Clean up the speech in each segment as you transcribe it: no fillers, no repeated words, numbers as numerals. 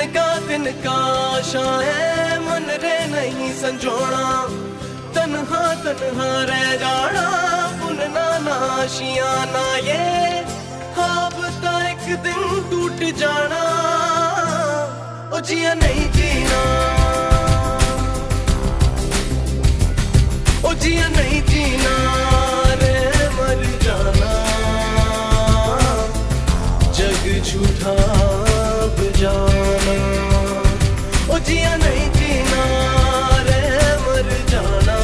तिनका शाये मन रे नहीं संजोना, तन्हा तन्हा रह जाना, बुनना नाशियां ना ये ख्वाब ता एक दिन टूट जाना। ओ जिया नहीं जीना, ओ जिया नहीं जीना रे मर जाना, जग झूठा अब जाना। ओ जिया नहीं जीना रे मर जाना,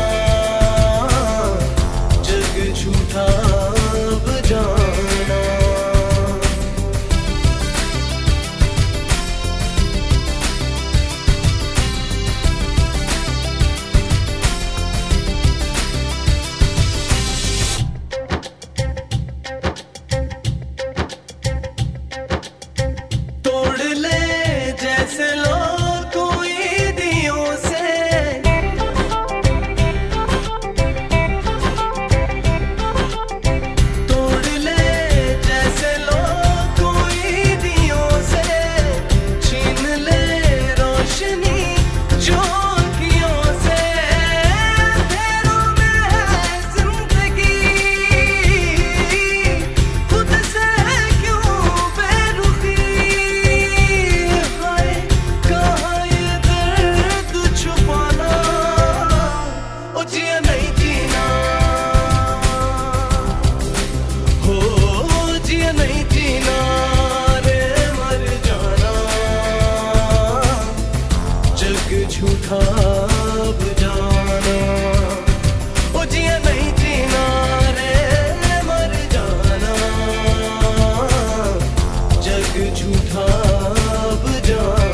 जग झूठा अब जाना। झूठा अब जाना। ओ जिया नहीं जीना रे मर जाना, जग झूठा अब जाना।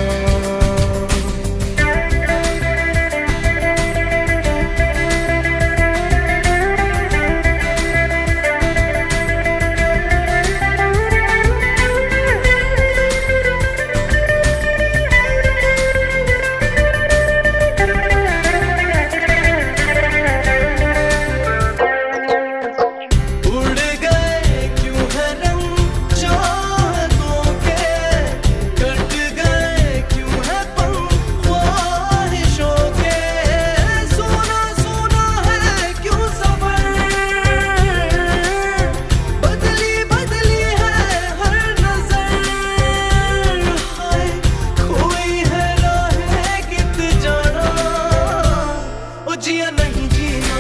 जिया नहीं जीना,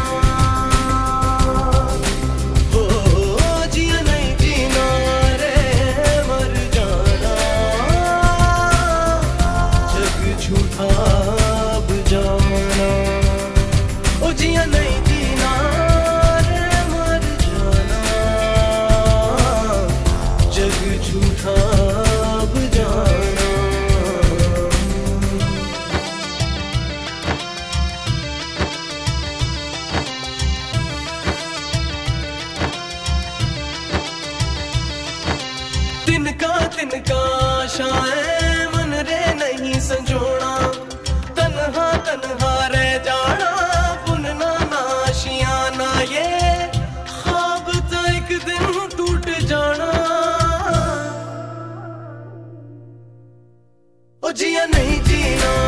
हो जिया नहीं जीना रे मर जाना, जग झूठा अब जाना। ओ जिया नहीं जीना रे मर जाना, जग झूठा अब जाना। तिनका शाये मन रे नहीं संजोना, तन्हा तन्हा रह जाना, बुनना नाशियां ना ये ख्वाब तो एक दिन टूट जाना। ओ जिया नहीं जीना